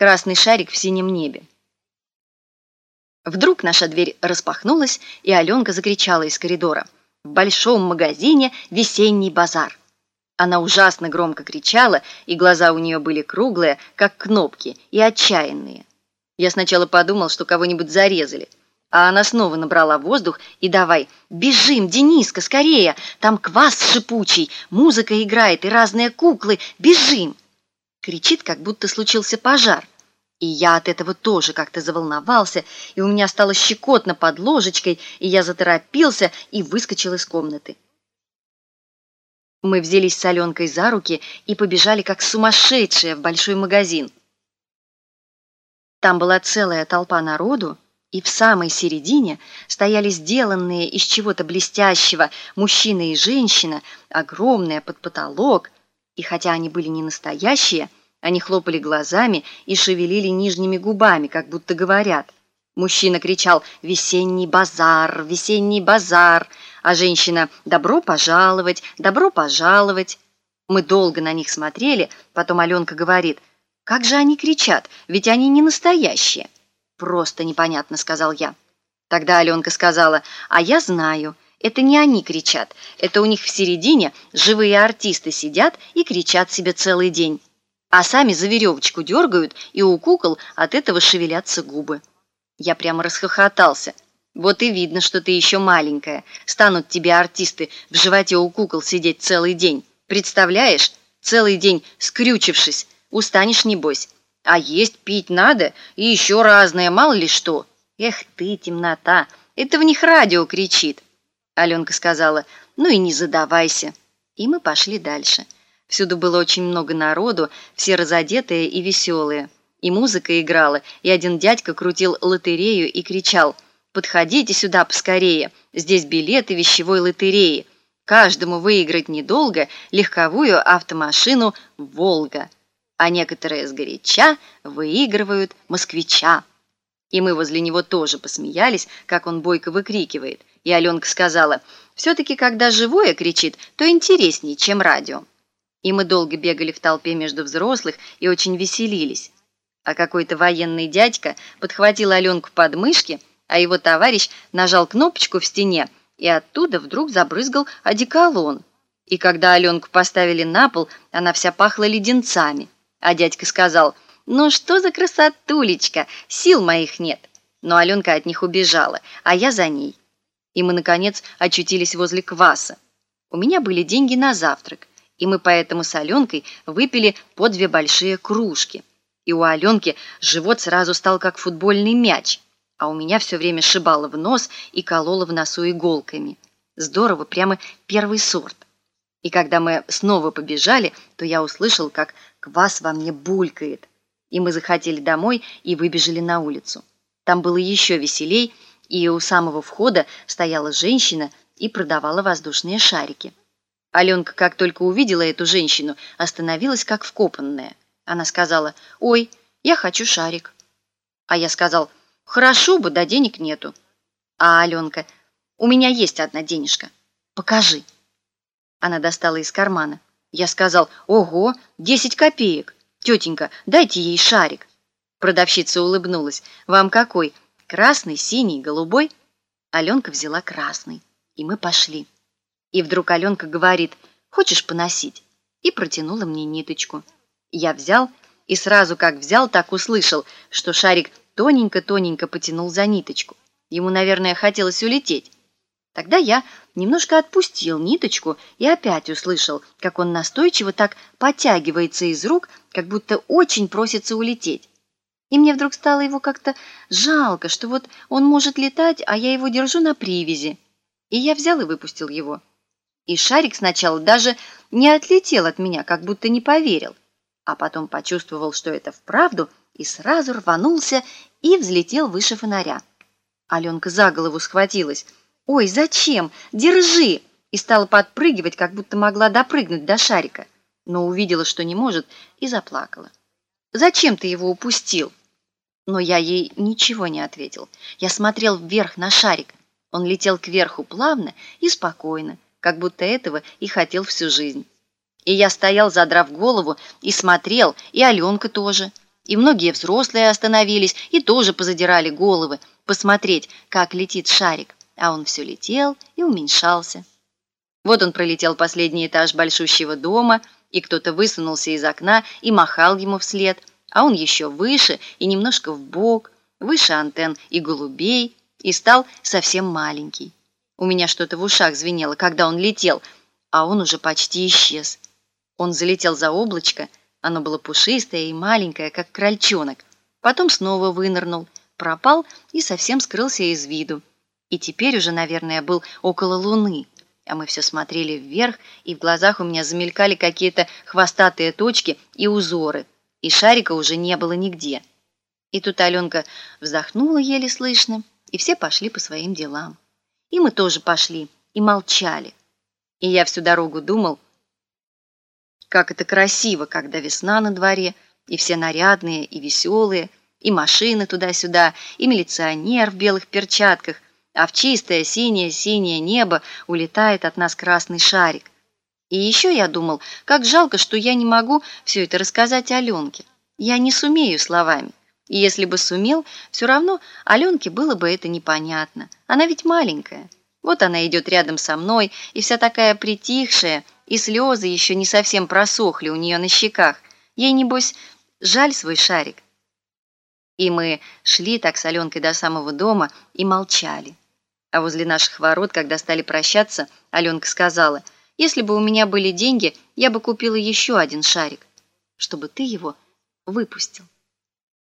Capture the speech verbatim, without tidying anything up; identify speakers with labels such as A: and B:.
A: красный шарик в синем небе. Вдруг наша дверь распахнулась, и Аленка закричала из коридора: «В большом магазине весенний базар!» Она ужасно громко кричала, и глаза у нее были круглые, как кнопки, и отчаянные. Я сначала подумал, что кого-нибудь зарезали, а она снова набрала воздух и давай: «Бежим, Дениска, скорее! Там квас шипучий, музыка играет и разные куклы! Бежим!» Кричит, как будто случился пожар. И я от этого тоже как-то заволновался, и у меня стало щекотно под ложечкой, и я заторопился и выскочил из комнаты. Мы взялись с Аленкой за руки и побежали, как сумасшедшие, в большой магазин. Там была целая толпа народу, и в самой середине стояли сделанные из чего-то блестящего мужчина и женщина, огромные, под потолок, и хотя они были не настоящие, они хлопали глазами и шевелили нижними губами, как будто говорят. Мужчина кричал: «Весенний базар! Весенний базар!», а женщина: «Добро пожаловать! Добро пожаловать!». Мы долго на них смотрели, потом Аленка говорит: «Как же они кричат, ведь они не настоящие!» «Просто непонятно», — сказал я. Тогда Аленка сказала: «А я знаю, это не они кричат, это у них в середине живые артисты сидят и кричат себе целый день, а сами за веревочку дергают, и у кукол от этого шевелятся губы». Я прямо расхохотался. «Вот и видно, что ты еще маленькая. Станут тебе артисты в животе у кукол сидеть целый день. Представляешь, целый день скрючившись, устанешь небось. А есть, пить надо, и еще разное, мало ли что». «Эх ты, темнота, это в них радио кричит». Аленка сказала: «Ну и не задавайся». И мы пошли дальше. Всюду было очень много народу, все разодетые и веселые. И музыка играла, и один дядька крутил лотерею и кричал: «Подходите сюда поскорее, здесь билеты вещевой лотереи. Каждому выиграть недолго легковую автомашину «Волга». А некоторые сгоряча выигрывают москвича». И мы возле него тоже посмеялись, как он бойко выкрикивает. И Аленка сказала: «Все-таки, когда живое кричит, то интереснее, чем радио». И мы долго бегали в толпе между взрослых и очень веселились. А какой-то военный дядька подхватил Аленку под мышки, а его товарищ нажал кнопочку в стене, и оттуда вдруг забрызгал одеколон. И когда Аленку поставили на пол, она вся пахла леденцами. А дядька сказал: «Ну что за красотулечка, сил моих нет». Но Аленка от них убежала, а я за ней. И мы, наконец, очутились возле кваса. У меня были деньги на завтрак, и мы поэтому с Аленкой выпили по две большие кружки. И у Аленки живот сразу стал как футбольный мяч, а у меня все время шибало в нос и кололо в носу иголками. Здорово, прямо первый сорт. И когда мы снова побежали, то я услышал, как квас во мне булькает. И мы захотели домой и выбежали на улицу. Там было еще веселей, и у самого входа стояла женщина и продавала воздушные шарики. Аленка, как только увидела эту женщину, остановилась как вкопанная. Она сказала: «Ой, я хочу шарик». А я сказал: «Хорошо бы, да денег нету». А Аленка: «У меня есть одна денежка. Покажи». Она достала из кармана. Я сказал: «Ого, десять копеек. Тетенька, дайте ей шарик». Продавщица улыбнулась. «Вам какой? Красный, синий, голубой?» Аленка взяла красный, и мы пошли. И вдруг Аленка говорит: «Хочешь поносить?» И протянула мне ниточку. Я взял, и сразу как взял, так услышал, что шарик тоненько-тоненько потянул за ниточку. Ему, наверное, хотелось улететь. Тогда я немножко отпустил ниточку и опять услышал, как он настойчиво так подтягивается из рук, как будто очень просится улететь. И мне вдруг стало его как-то жалко, что вот он может летать, а я его держу на привязи. И я взял и выпустил его. И шарик сначала даже не отлетел от меня, как будто не поверил, а потом почувствовал, что это вправду, и сразу рванулся и взлетел выше фонаря. Аленка за голову схватилась. «Ой, зачем? Держи!» И стала подпрыгивать, как будто могла допрыгнуть до шарика, но увидела, что не может, и заплакала. «Зачем ты его упустил?» Но я ей ничего не ответил. Я смотрел вверх на шарик. Он летел кверху плавно и спокойно, как будто этого и хотел всю жизнь. И я стоял, задрав голову, и смотрел, и Аленка тоже. И многие взрослые остановились и тоже позадирали головы, посмотреть, как летит шарик. А он все летел и уменьшался. Вот он пролетел последний этаж большущего дома, и кто-то высунулся из окна и махал ему вслед, а он еще выше и немножко вбок, выше антенн и голубей, и стал совсем маленький. У меня что-то в ушах звенело, когда он летел, а он уже почти исчез. Он залетел за облачко, оно было пушистое и маленькое, как крольчонок. Потом снова вынырнул, пропал и совсем скрылся из виду. И теперь уже, наверное, был около Луны. А мы все смотрели вверх, и в глазах у меня замелькали какие-то хвостатые точки и узоры, и шарика уже не было нигде. И тут Аленка вздохнула еле слышно, и все пошли по своим делам. И мы тоже пошли, и молчали. И я всю дорогу думал, как это красиво, когда весна на дворе, и все нарядные и веселые, и машины туда-сюда, и милиционер в белых перчатках, а в чистое синее-синее небо улетает от нас красный шарик. И еще я думал, как жалко, что я не могу все это рассказать Аленке. Я не сумею словами. И если бы сумел, все равно Аленке было бы это непонятно. Она ведь маленькая. Вот она идет рядом со мной, и вся такая притихшая, и слезы еще не совсем просохли у нее на щеках. Ей, небось, жаль свой шарик. И мы шли так с Аленкой до самого дома и молчали. А возле наших ворот, когда стали прощаться, Аленка сказала: «Если бы у меня были деньги, я бы купила еще один шарик, чтобы ты его выпустил».